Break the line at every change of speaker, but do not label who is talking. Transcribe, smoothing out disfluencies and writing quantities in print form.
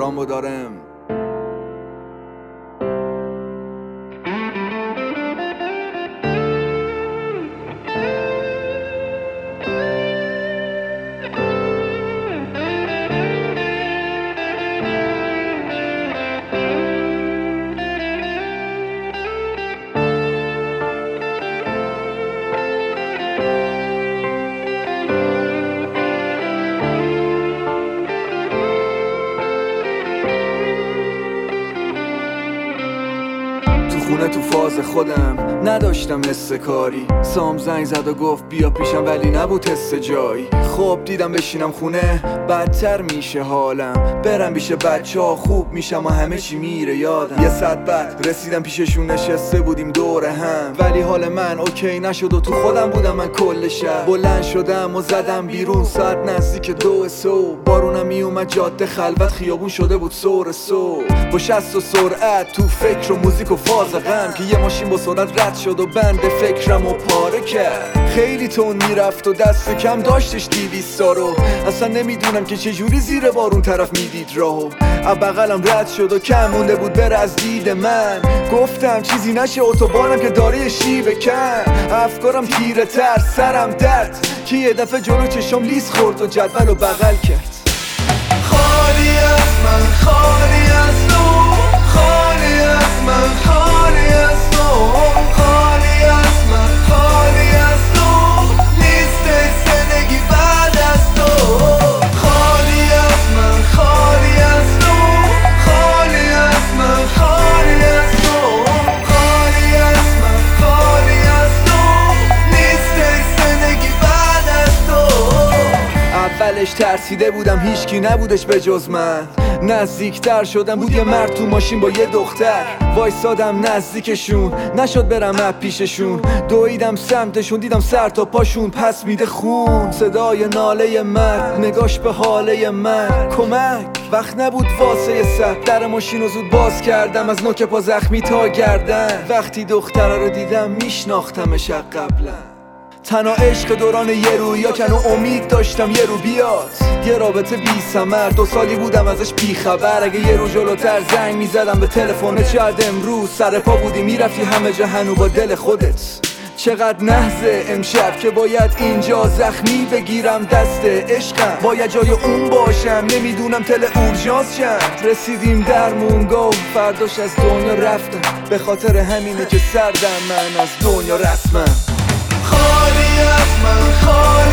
رامبو دارم. خونه تو فاز خودم نداشتم حس کاری، سام زنگ زد و گفت بیا پیشم ولی نبود حس جایی. خب دیدم بشینم خونه بدتر میشه حالم، برم پیش بچه ها خوب میشم و همه چی میره یادم. 1 ساعت بعد رسیدم پیششون نشسته بودیم دور هم، ولی حال من اوکی نشد و تو خودم بودم من کل شب. بلند شدم و زدم بیرون، ساعت نزدیک 2 صبح، بارونم میومد جاده خلوت، خیابون شده بود سور صبح. با 60 و سرعت تو فکر و موزیک و فاز غم، که یه ماشین با سرعت رد شد و بند فکرم و پاره کرد. خیلی تون میرفت و دست کم داشتش 200 رو، اصلا نمیدونم که چجوری زیر بارون طرف میدید راهو. از بغلم رد شد و کم مونده بود بره از دید من، گفتم چیزی نشه اتوبانم که داره شیب کن. افکارم تیره تر، سرم درد، که یه دفعه جلو چشم لیز خورد و جدول رو بغل کرد.
خالی از من، خالی از تو، خالی از من، خالی از تو، خالی از من، خالی از تو، نیست زندگی بعد از تو. خالی از من، خالی از تو، خالی از من، خالی از تو، خالی از من، خالی از تو، نیست زندگی بعد از تو.
اولش ترسیده بودم هیچکی نبودش به جز من، نزدیکتر شدم بود یه مرد تو ماشین با یه دختر، وایسادم نزدیکشون نشد برم اپ پیششون، دویدم سمتشون دیدم سر تا پاشون پس میده خون. صدای ناله مرد، نگاش به حاله من، کمک وقت نبود واسه سر. در ماشین رو زود باز کردم از نوک پا زخمی تا گردن، وقتی دختره رو دیدم میشناختمش قبلا. تنها عشق دوران یه رویا کن و امید داشتم یه رو بیاد، یه رابطه بی ثمر 2 سالی بودم ازش بی خبر. اگه یه رو جلوتر زنگ میزدم به تلفنت شاید امروز سر پا بودی میرفتی همه جا هنو با دل خودت. چقدر نحزه امشب که باید اینجا زخمی بگیرم دست عشقم، باید جای اون باشم نمیدونم تل اورژانس چند. رسیدیم در مونگو فرداش از دنیا رفتم، به خاطر همینه که سردم من از دنیا رسمم.
خالی از من، خالی